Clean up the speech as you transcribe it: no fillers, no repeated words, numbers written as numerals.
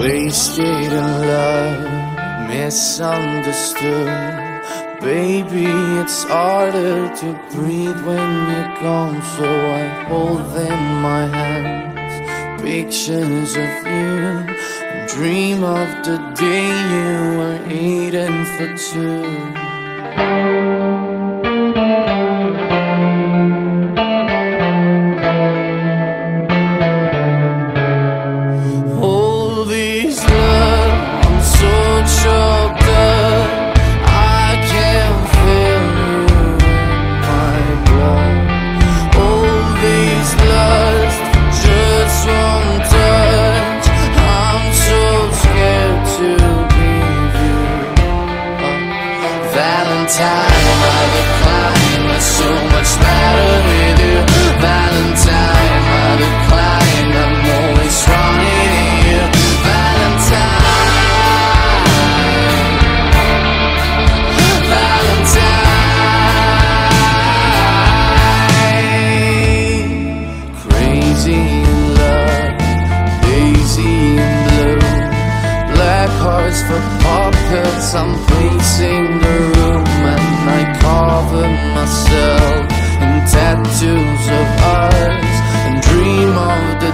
Wasted in love, misunderstood. Baby, it's harder to breathe when you're gone, so I hold in my hands pictures of you and dream of the day you were eating for two. Valentine, I decline, there's so much better with you. Valentine, I decline, I'm always running to you. Valentine, Valentine. Crazy in love, lazy in blue. Black hearts for puppets, I'm placing the room. I cover myself in tattoos of ours and dream of the